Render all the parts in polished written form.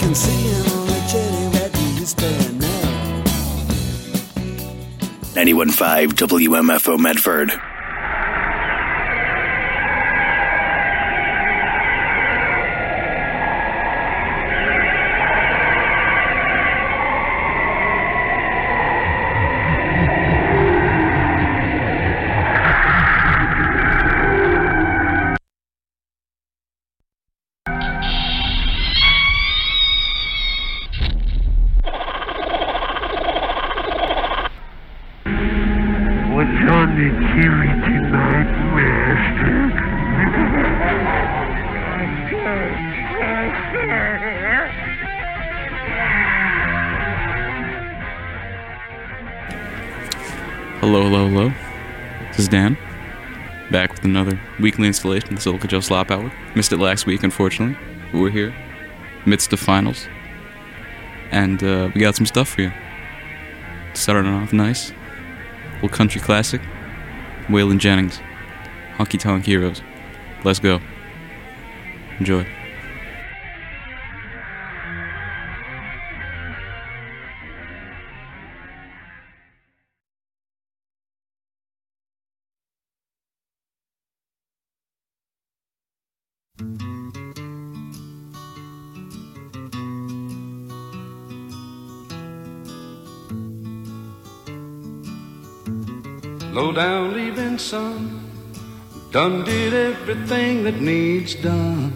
can see him on the jetty right where you stand now. 91.5 WMFO Medford. Hello. This is Dan, back with another weekly installation of the Silica Joe Slop Hour. Missed it last week, unfortunately, but we're here, midst of finals, and we got some stuff for you. Starting off nice, little country classic, Waylon Jennings, Honky Tonk Heroes. Let's go. Enjoy. Low down leaving sun, done did everything that needs done.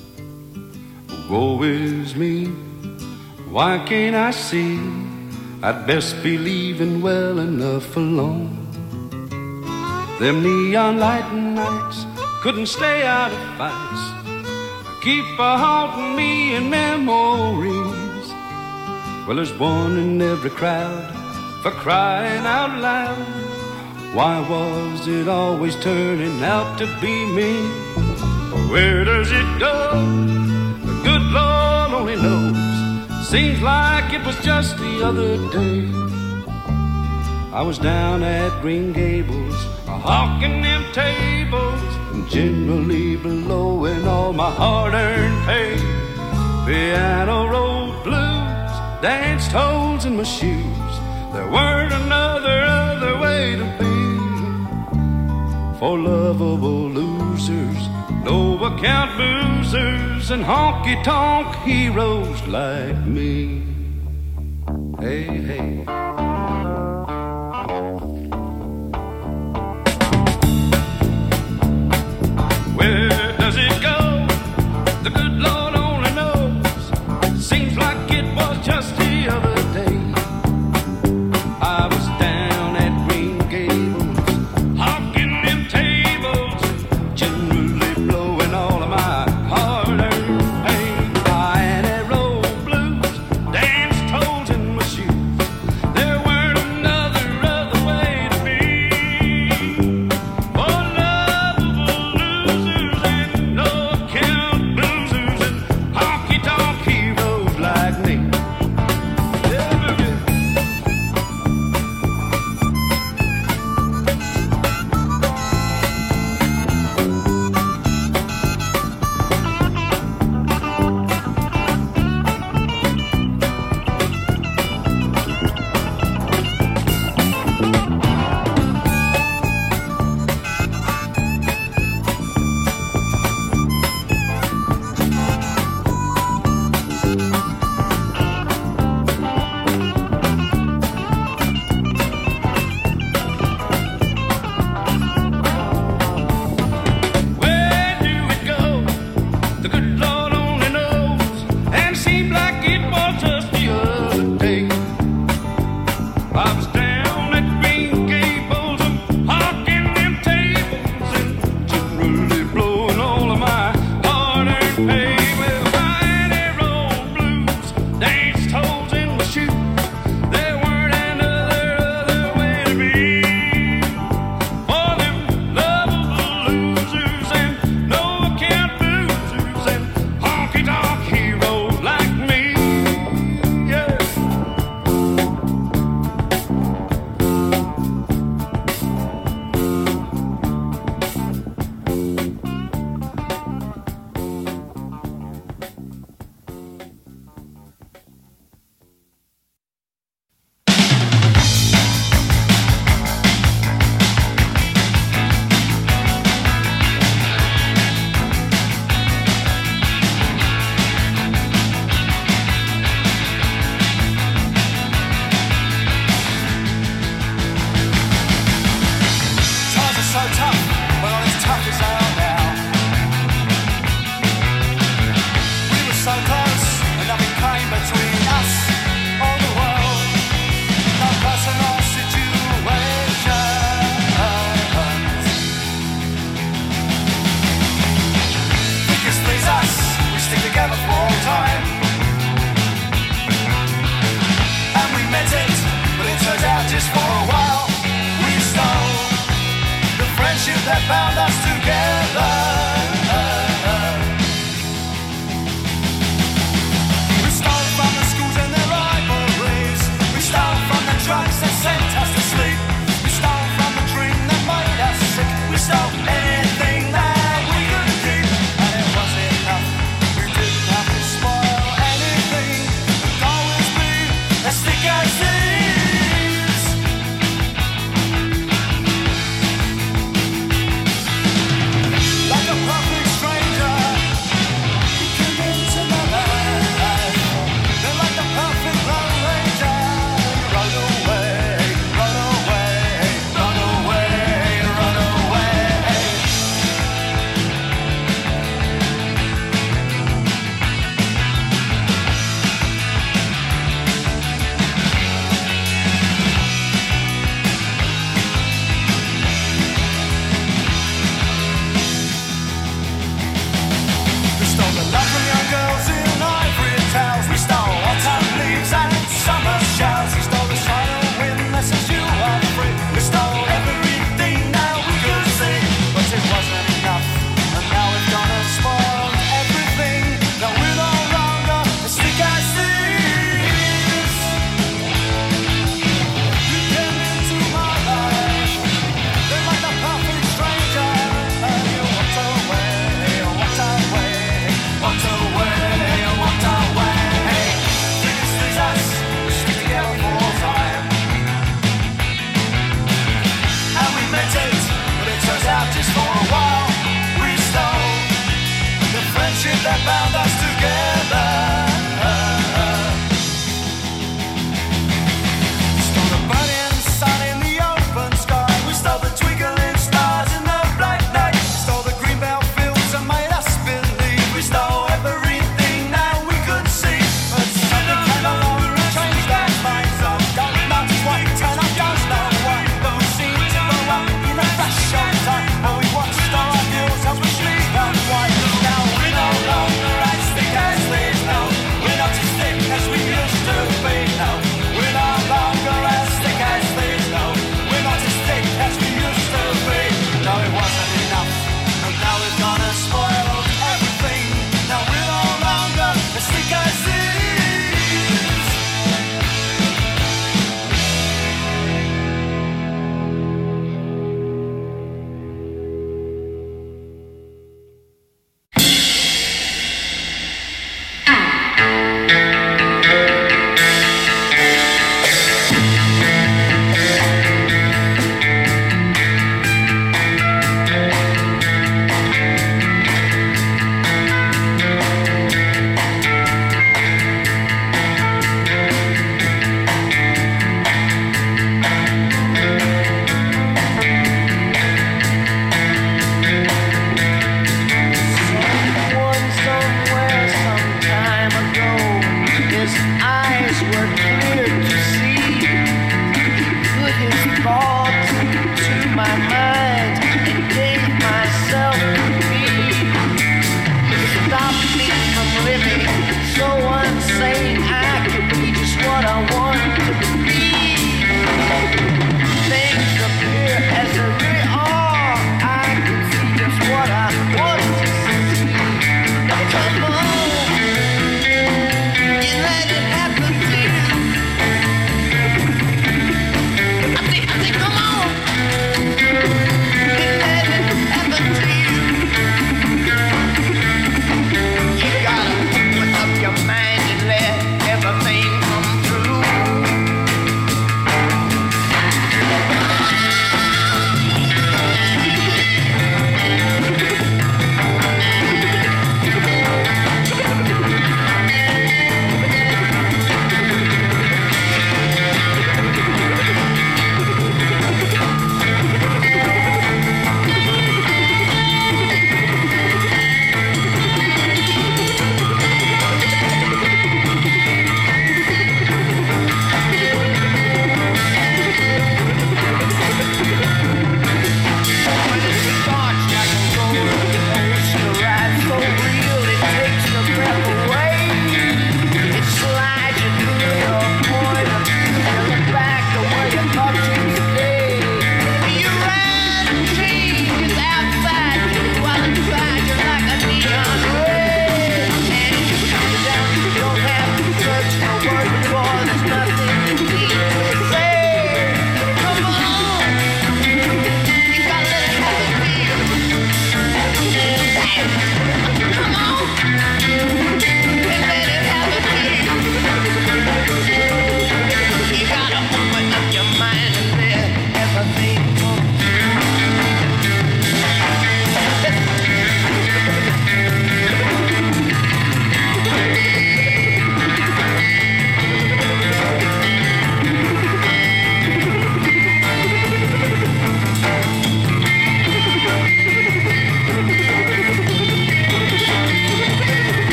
Woe is me, why can't I see? I'd best be leaving well enough alone. Them neon light nights couldn't stay out of fights, keep haunting me in memories. Well, there's one in every crowd for crying out loud. Why was it always turning out to be me? Where does it go? The good Lord only knows. Seems like it was just the other day. I was down at Green Gables, hawking them tables, and generally blowing all my hard-earned pay. Piano rolled blues, danced holes in my shoes. There weren't other way to be. For lovable losers, no account boozers, and honky-tonk heroes like me. Hey. Where does it go? The good Lord only knows. Seems like it was just the other day. I was down at Green Gables, hawking them tables, generally blowing all of my hard-earned pay. Piano roll blues, danced holes in my shoes. There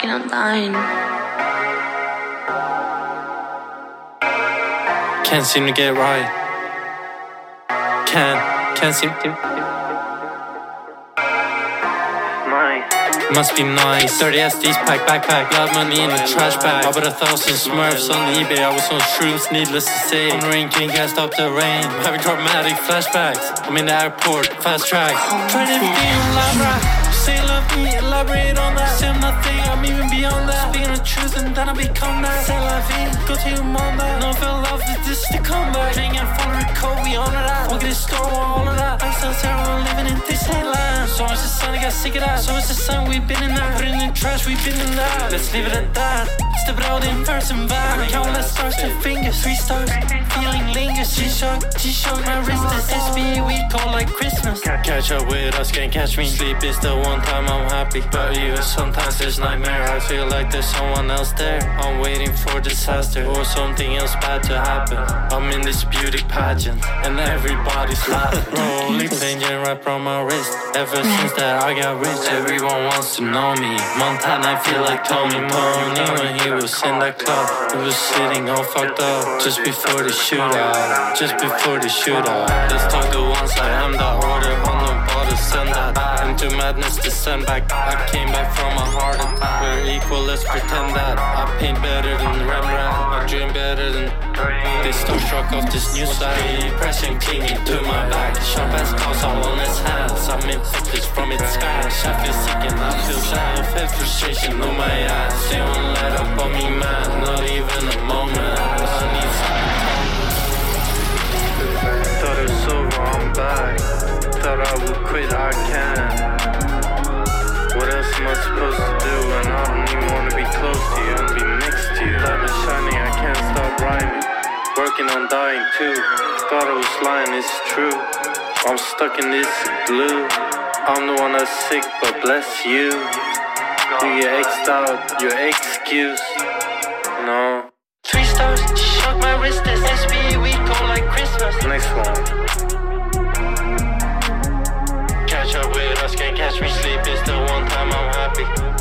working on dying. Can't seem to get right. Can't seem to. Must be nice. 30 SDs packed backpack, blood money in a trash bag. I bought 1,000 Smurfs on eBay. I was on shrooms, needless to say. On the rain king, can't stop the rain. I'm having traumatic flashbacks. I'm in the airport, fast track. Trying to be on Labra. Say love me, elaborate on that. Say I'm nothing, I'm even beyond that. Speaking the truth and then I become that. Say la vie, go to your mom that. No feel love, this is the comeback. Drink and follow the code, we honor that. Walk in the store, all of that. Lifestyle's terrible, living in Disneyland. So much the sun, I got sick of that. So much the sun, we've been in that. Put it in the trash, we've been in that. Let's leave it at that. Step it out in first and back. Countless stars to fingers, 3 stars. Feeling lingers, G-Shock, my wrist is SB, we call like Christmas. Catch up with us, can't catch me. Sleep is the one time I'm happy, but even sometimes there's nightmare. I feel like there's someone else there. I'm waiting for disaster or something else bad to happen. I'm in this beauty pageant and everybody's laughing. Rolling plain wrap on my wrist. Ever since that I got rich, everyone wants to know me. Montana, I feel like Tony Pony when he was in that club. He was sitting all fucked up just before the shootout. Just before the shootout. Let's talk to once I am the order on the border. Send that into madness to send back. I came back from a heart attack. We're equal, let's pretend that. I paint better than Rembrandt. I dream better than. They starstruck off this new side. Depression clinging to my back. Sharp as claws all on his hands. I'm infected from its scratch. I feel sick and I feel sad. I felt frustration on my ass. They won't let up on me, man. Not even a moment. I need some. Thought it was over, I'm back. Thought I would quit, I can't. What else am I supposed to do when I don't even want to be close to you and be next to you? Light is shining, I can't stop rhyming. Working on dying too. Thought I was lying, it's true. I'm stuck in this glue. I'm the one that's sick, but bless you. You get X'd out, your excuse. No. 3 stars, shock my wrist, this SB, we call like Christmas. Next one. Catch up with us, can't catch me. Sleep is the one time I'm happy.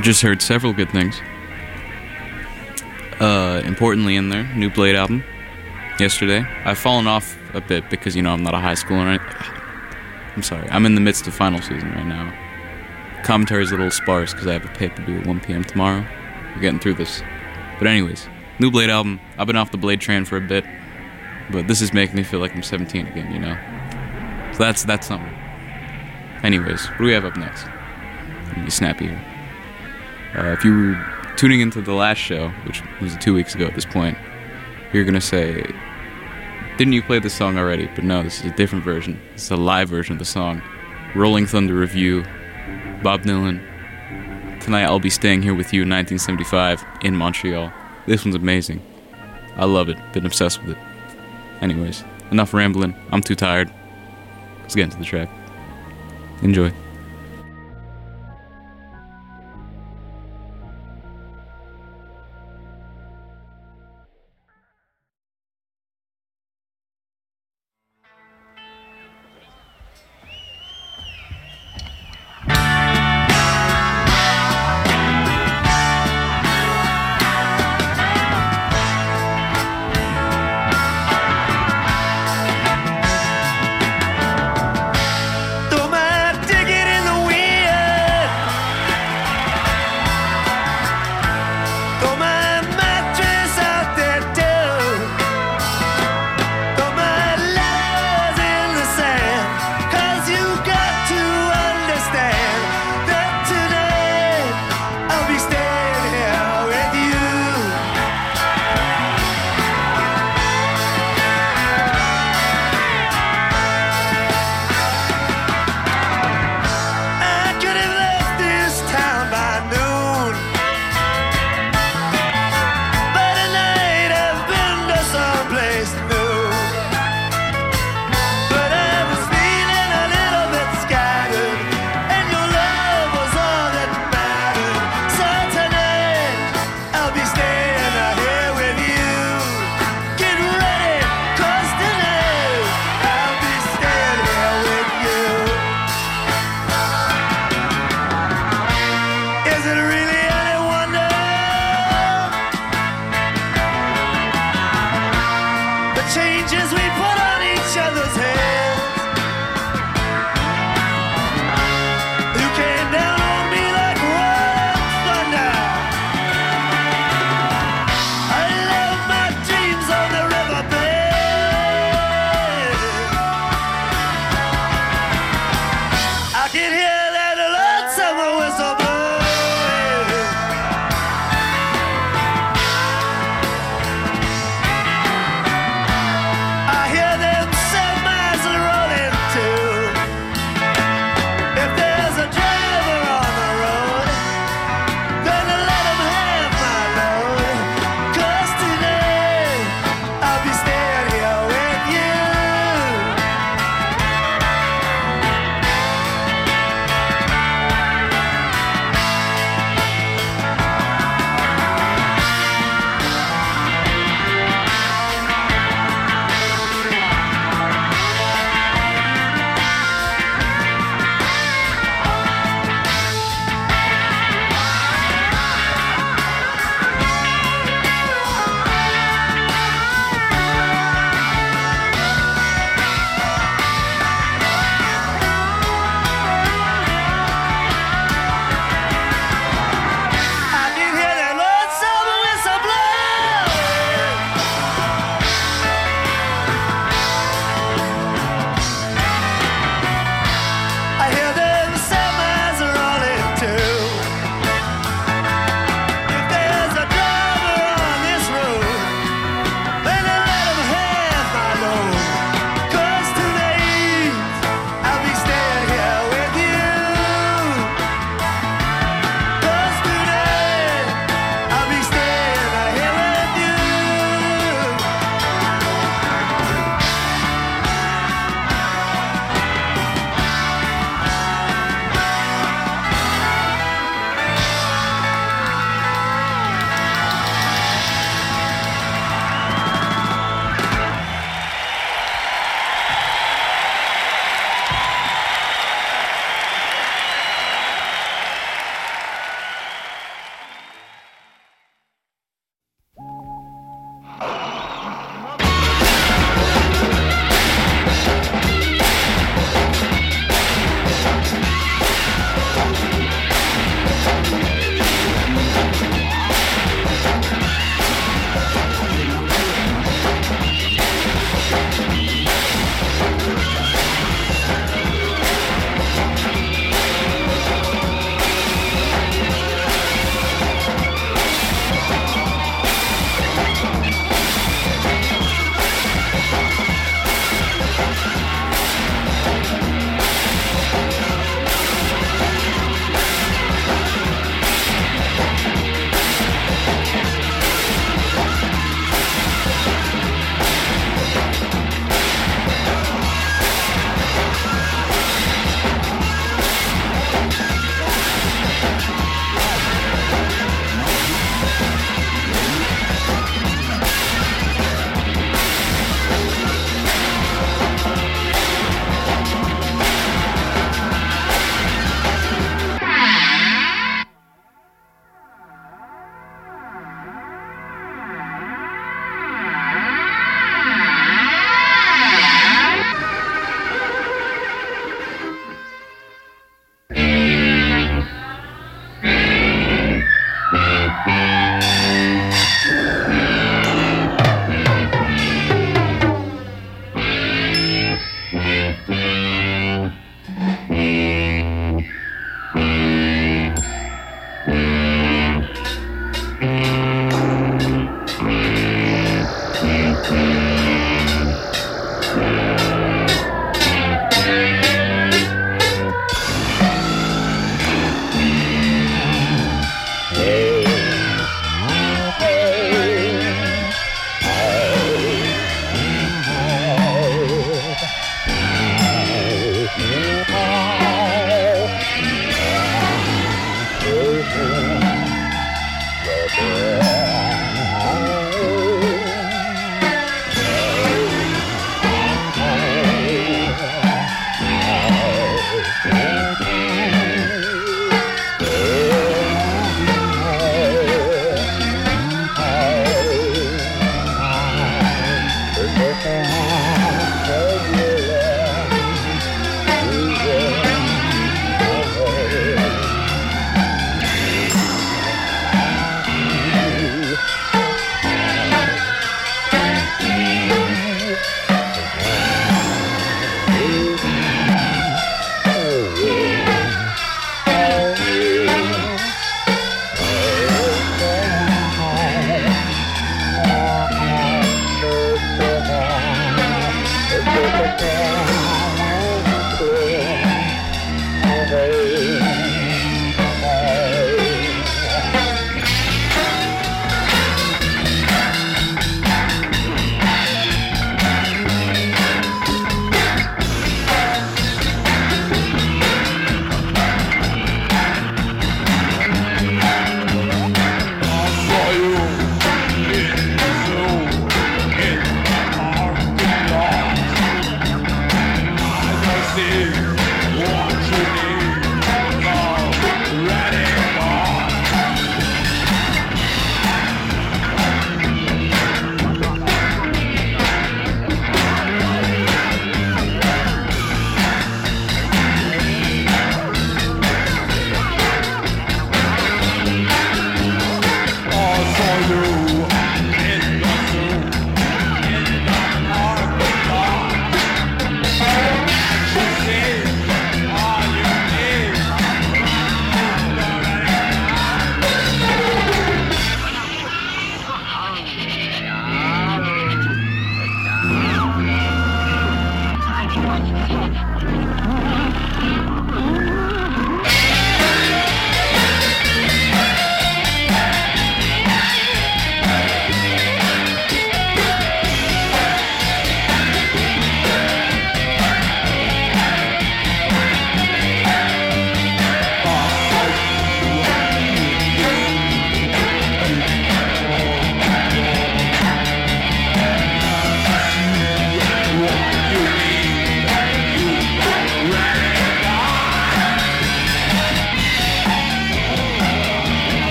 Just heard several good things. Importantly in there, new Blade album yesterday. I've fallen off a bit because, I'm not a high schooler. I'm sorry, I'm in the midst of final season right now. Commentary's a little sparse because I have a paper due at 1 p.m. tomorrow. We're getting through this. But anyways, new Blade album. I've been off the Blade train for a bit, but this is making me feel like I'm 17 again, So that's something. Anyways, what do we have up next? Let me be snappy here. If you were tuning into the last show, which was 2 weeks ago at this point, you're going to say, didn't you play this song already? But no, this is a different version. This is a live version of the song. Rolling Thunder Review, Bob Dylan. Tonight I'll be staying here with you in 1975 in Montreal. This one's amazing. I love it. Been obsessed with it. Anyways, enough rambling. I'm too tired. Let's get into the track. Enjoy. I hear them sell my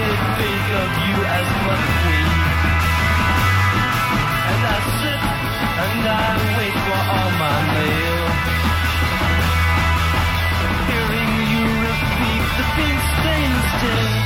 only think of you as my queen. And I sit and I wait for all my mail, hearing you repeat the pink stainless tale.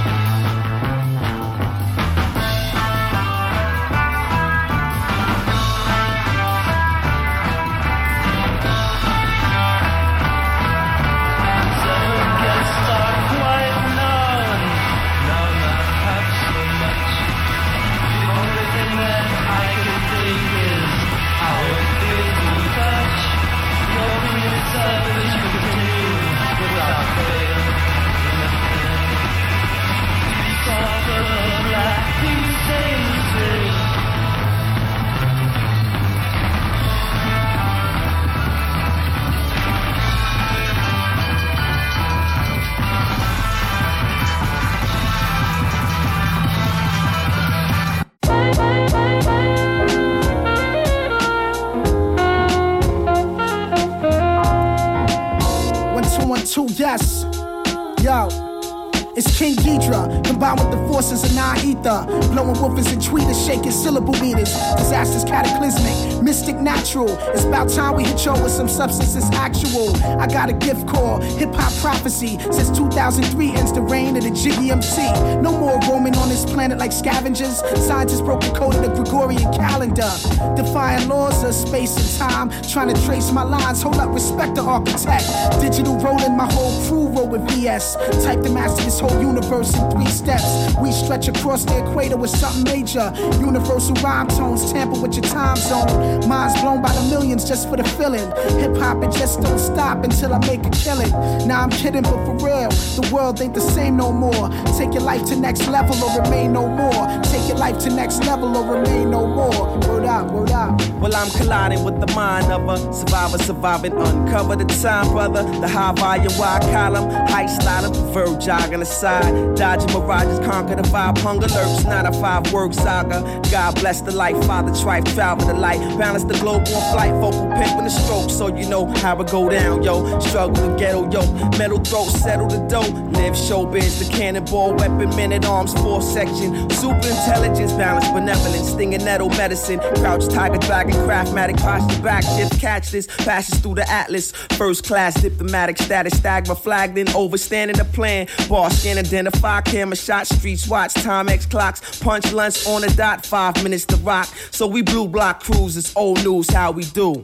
Yes, yo, it's King Ghidra, combined with the forces of non-ether, blowing woofers and tweeters, shaking syllable meters, disasters cataclysmic, mystic natural. It's about time we hit y'all with some substance that's actual. I got a gift called hip-hop prophecy. Since 2003 ends the reign of the Jiggy MC. No more roaming on this planet like scavengers. Scientists broke the code of the Gregorian calendar, defying laws of space and time, trying to trace my lines. Hold up, respect the architect. Digital rolling, my whole crew roll with VS. Type to master this whole universe in 3 steps. We stretch across the equator with something major. Universal rhyme tones tamper with your time zone. Minds blown by the millions just for the feeling. Hip-hop, it just don't stop until I make a killing. Nah, I'm kidding, but for real, the world ain't the same no more. Take your life to next level or remain no more. Take your life to next level or remain no more. Word up, word up. Well, I'm colliding with the mind of a survivor, surviving, uncover the time, brother. The high volume, wide column, high sliding, preferred jogging aside. Dodging mirages, conquer the vibe, hunger lurks, not a 5-word saga. God bless the life, Father Trife, travel the light, balance the globe on flight, vocal pimping the stroke, so you know how it go down, yo. Struggle the ghetto, yo. Metal throat, settle the dough. Live showbiz, the cannonball, weapon, men at arms, 4th section. Super intelligence, balance, benevolence, stinging nettle medicine. Crouch, tiger, dragon, craftmatic, posture, back shift, catch this, passes through the atlas. First class, diplomatic status, stagma flagged in, overstanding the plan. Bar scan, identify, camera shot, streets watch, Timex clocks, punch lunch on the dot, 5 minutes to rock. So we blue block cruisers, old news, how we do.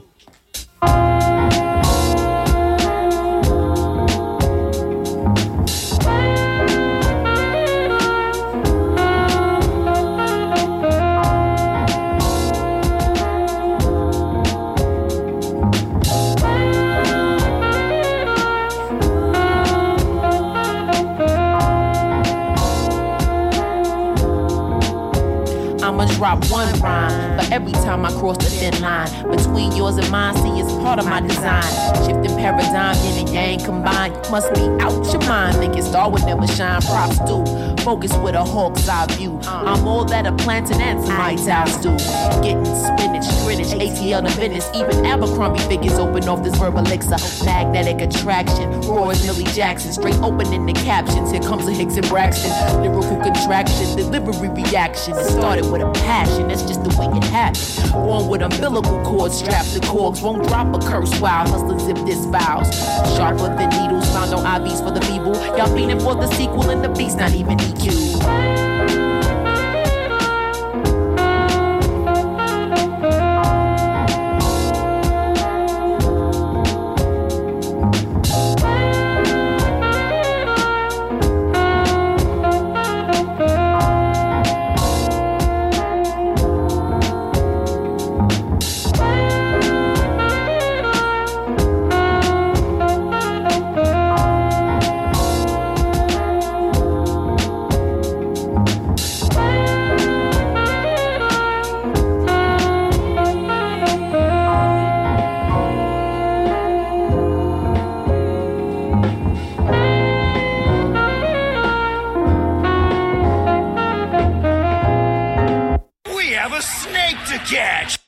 Drop one rhyme, but every time I cross the thin line between yours and mine, see it's part of my design. Shifting paradigm, yin and yang combined. Must be out your mind, thinking star would never shine. Props do, focus with a hawk's eye view. I'm all that a plantain and some White House do. Getting spinach, Greenwich, ATL to Venice. Even Abercrombie figures open off this verbal elixir. Magnetic attraction, raw as Millie Jackson. Straight opening the captions, here comes a Hicks and Braxton. Lyrical contraction, delivery reaction. It started with a passion, that's just the way it happened. Born with umbilical cords strapped to corks, won't drop a curse while hustlers zip this vows. Sharper than needles, found on IVs for the feeble. Y'all fiending for the sequel and the beast not even EQ. catch.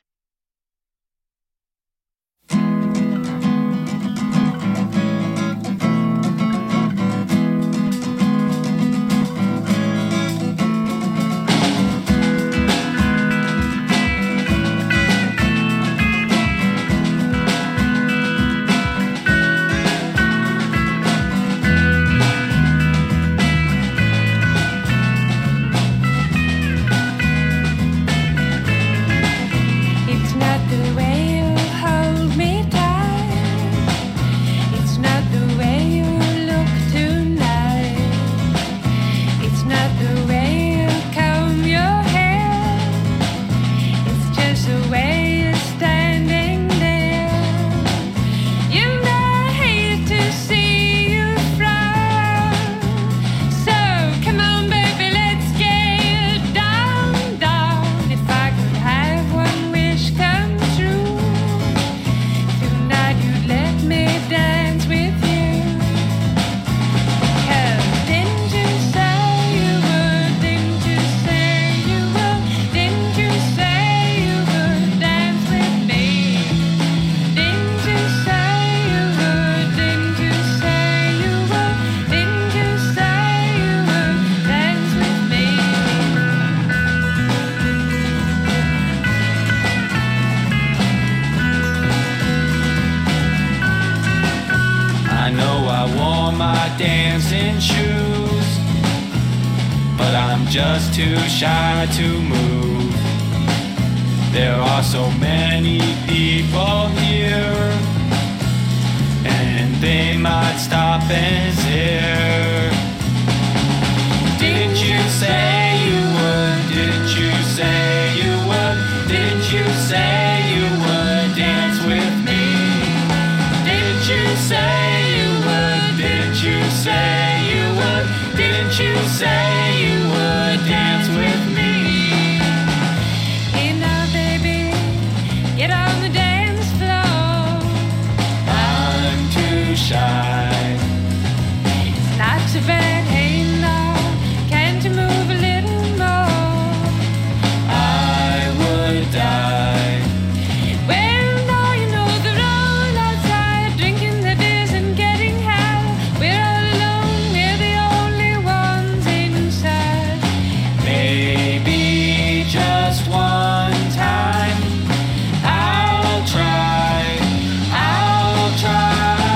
dancing shoes, but I'm just too shy to move. There are so many people here, and they might stop and stare. Didn't you say you would? Didn't you say you would? Didn't you say you would dance with me? Didn't you say you would? Didn't you say you would? Didn't you say you would dance with me? Hey now, baby, get on the dance floor. I'm too shy. It's not too bad, hey now. Can't you move a little more? I would die. Well, now you know they're all outside, drinking their beers and getting high. We're all alone, we're the only ones inside. Maybe just one time I'll try. I'll try.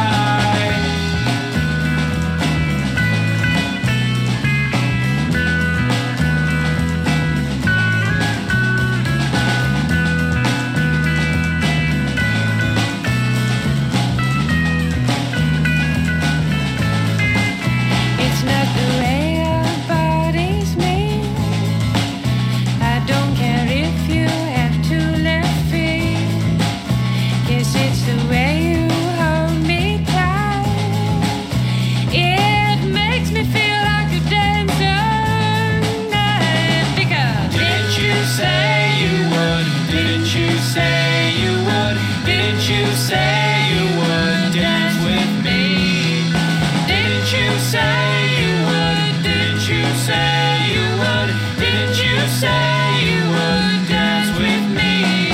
It's not the way our bodies made. I don't care if you have two left feet. Guess it's the way you hold me tight. It makes me feel like a dancer night. Because Didn't you say you would? Didn't you say you would? Didn't you say you would dance with me? Didn't you say you would? Didn't you say you would? Didn't you say you would dance with me?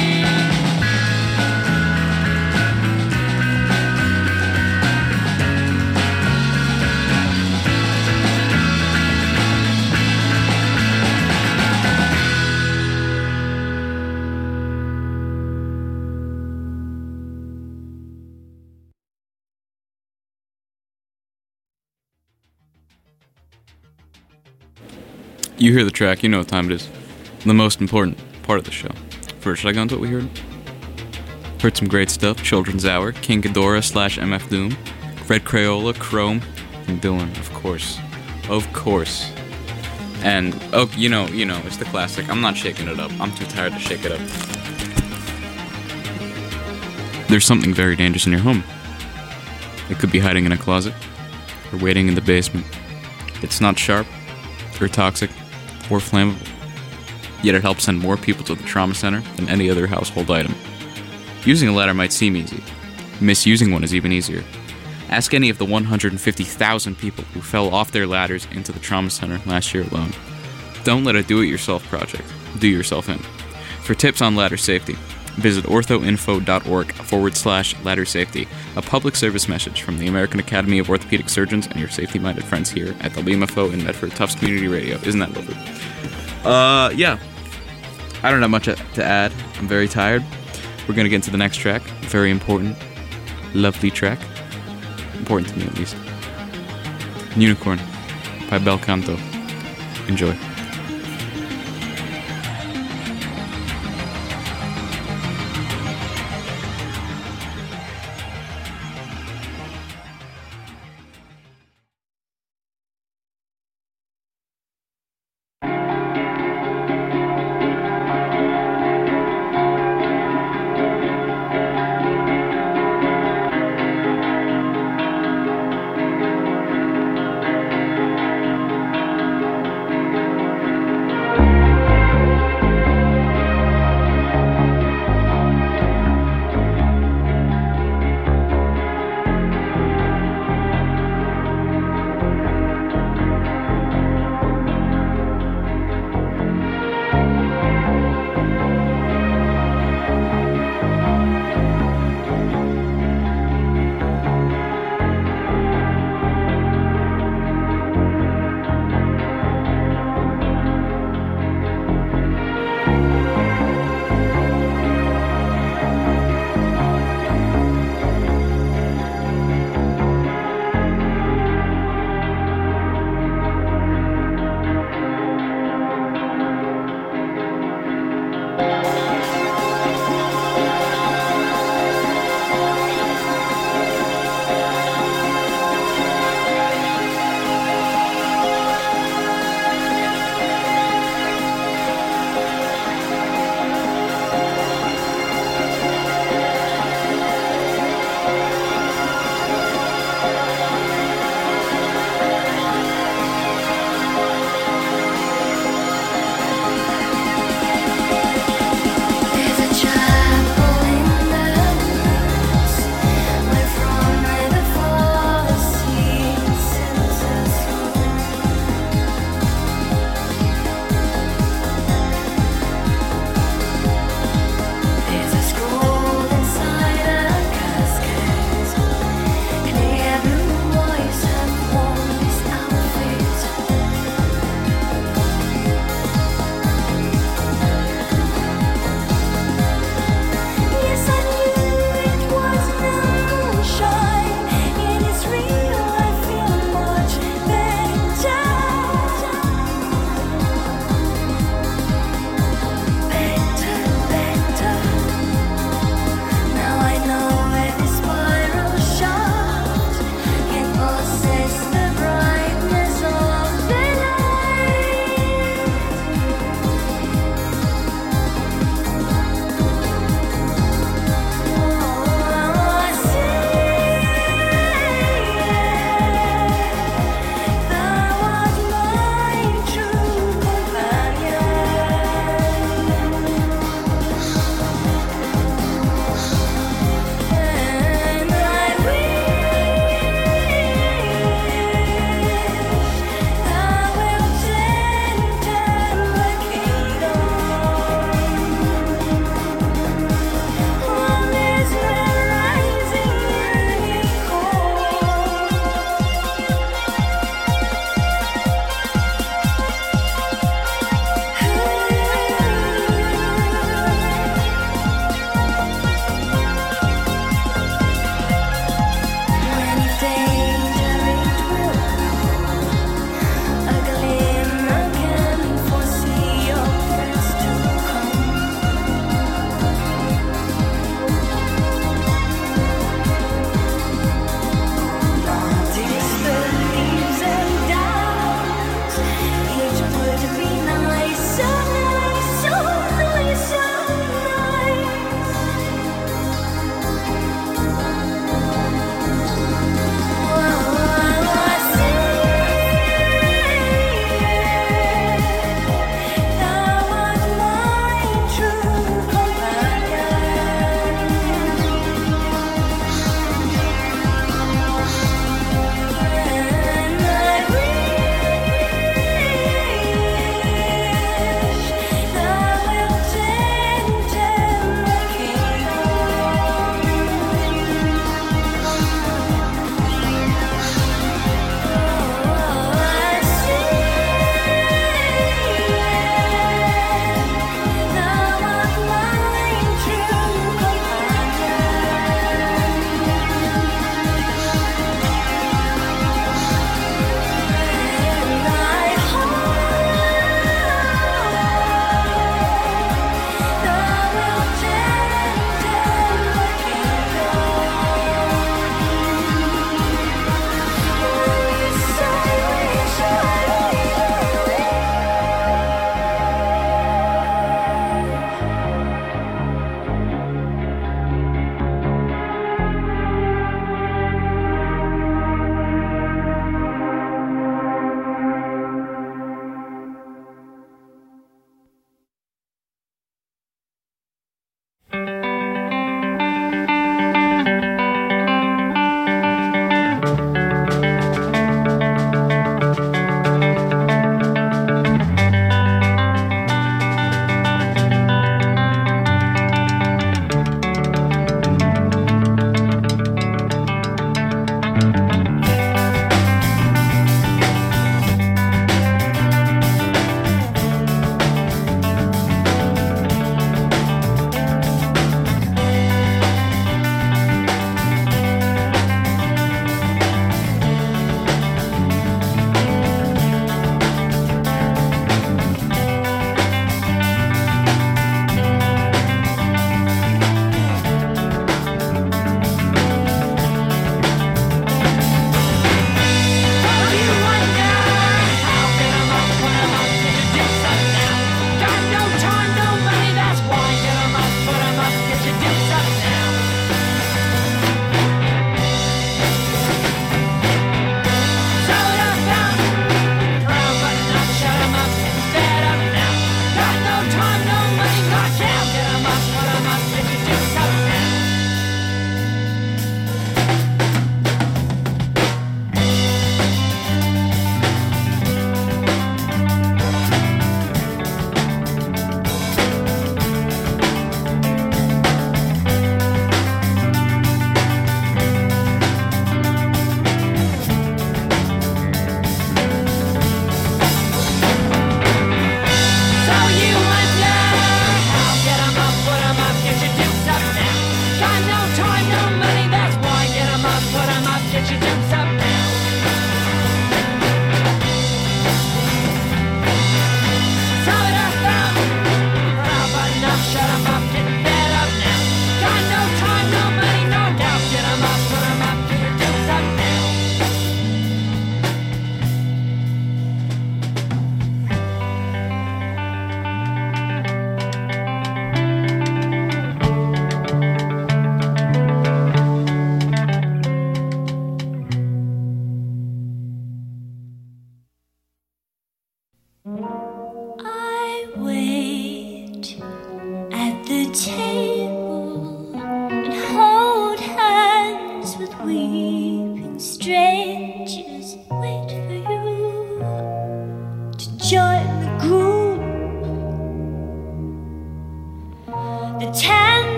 You hear the track, you know what time it is. The most important part of the show. First, should I go into what we heard? Heard some great stuff. Children's Hour, King Ghidorah / MF Doom, Red Crayola, Chrome, and Dylan, of course. Of course. And, oh, you know, it's the classic. I'm not shaking it up. I'm too tired to shake it up. There's something very dangerous in your home. It could be hiding in a closet, or waiting in the basement. It's not sharp, or toxic, or flammable. Yet it helps send more people to the trauma center than any other household item. Using a ladder might seem easy. Misusing one is even easier. Ask any of the 150,000 people who fell off their ladders into the trauma center last year alone. Don't let a do-it-yourself project do yourself in. For tips on ladder safety, visit orthoinfo.org/ladder safety, a public service message from the American Academy of Orthopedic Surgeons and your safety-minded friends here at the LimaFo in Medford Tufts Community Radio. Isn't that lovely? Yeah. I don't have much to add. I'm very tired. We're going to get into the next track. Very important. Lovely track. Important to me, at least. Unicorn by Bel Canto. Enjoy.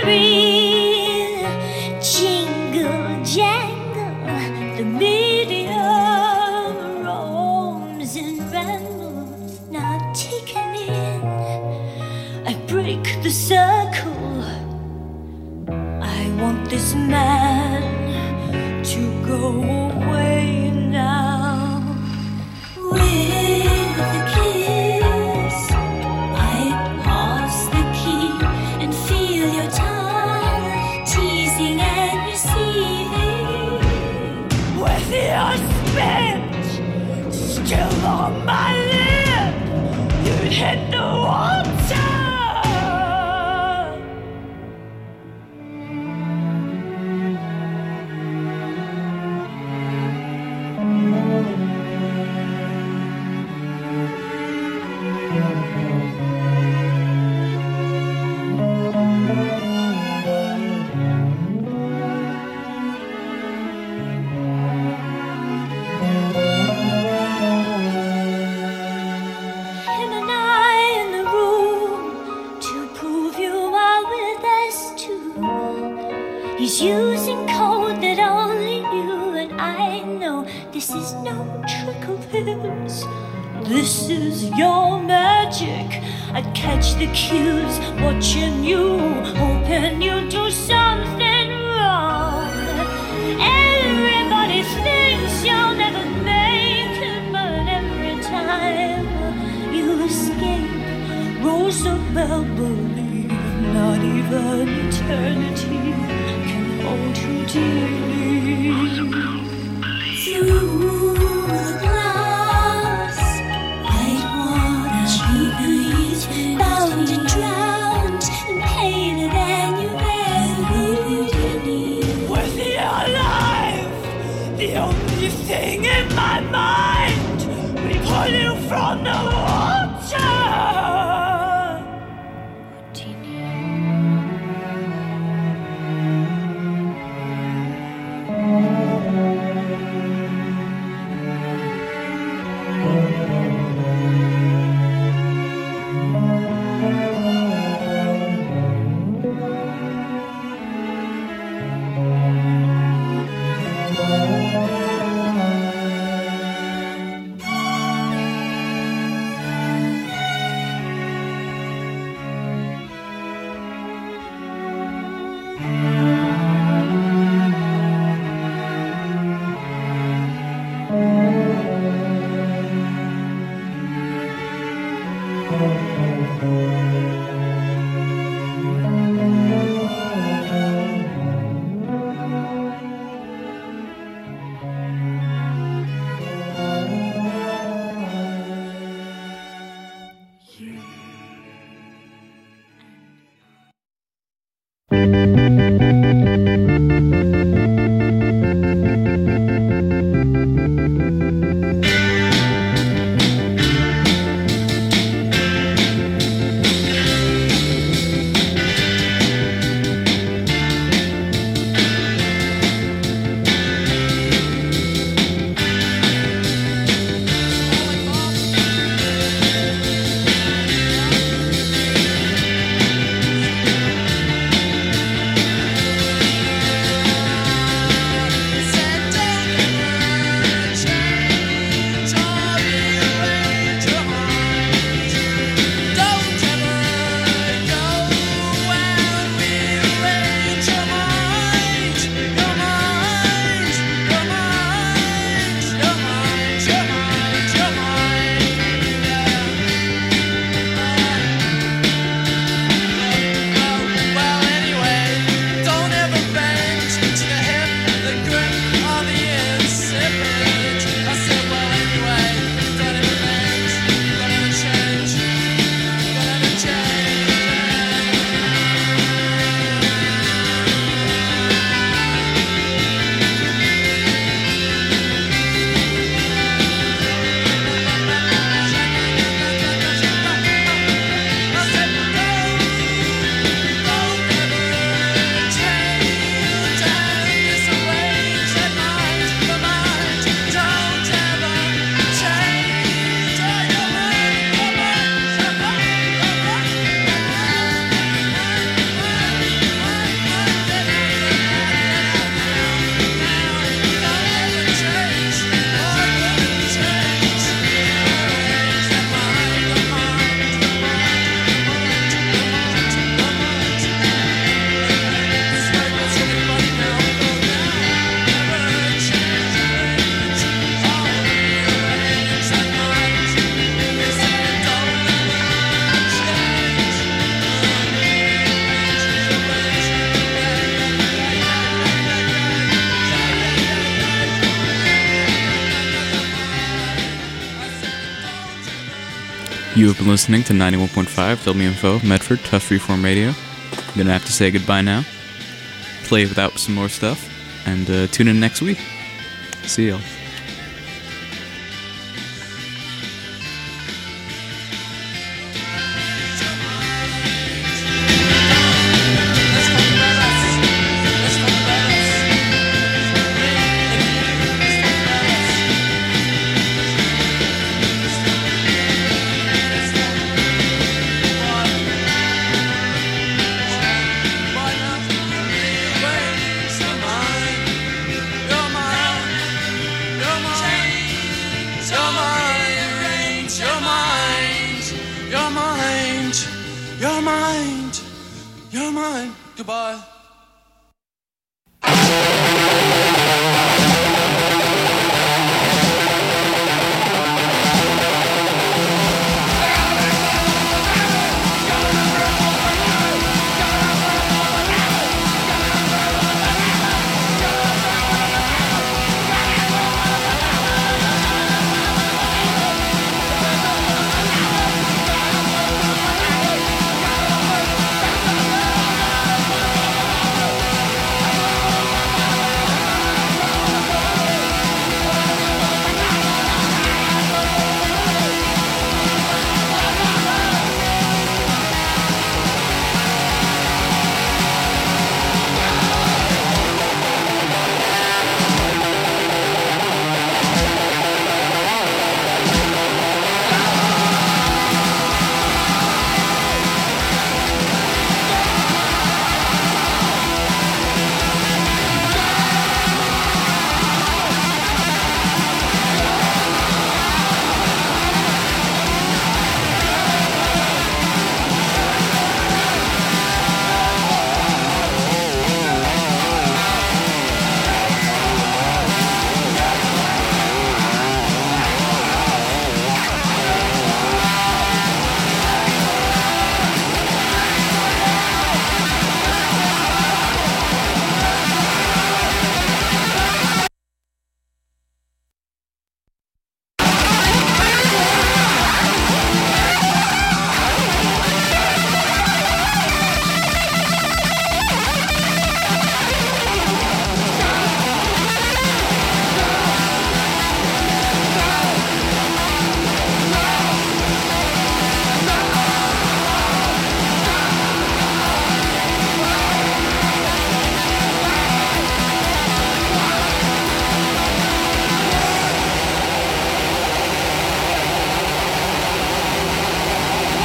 Jingle jangle, the medium roams and rambles, not taken in. I break the circle. I want this man to go away now. With a kiss, I pass the key and feel your tongue teasing and receiving. With your spit still on my lip, you'd hit the water. He's using code that only you and I know. This is no trick of his. This is your magic. I'd catch the cues, watching you, hoping you do something wrong. Everybody thinks you'll never make it, but every time you escape, Roosevelt believe not even eternity hold you dearly. Through the glass, white water, sweet, bound and drowned, and painted than you ever need. With your life, the only thing in my mind, we pull you from the water. You have been listening to 91.5 WMFO, Medford, Tough Freeform Radio. I'm going to have to say goodbye now. Play without some more stuff. And tune in next week. See y'all. Your mind, goodbye.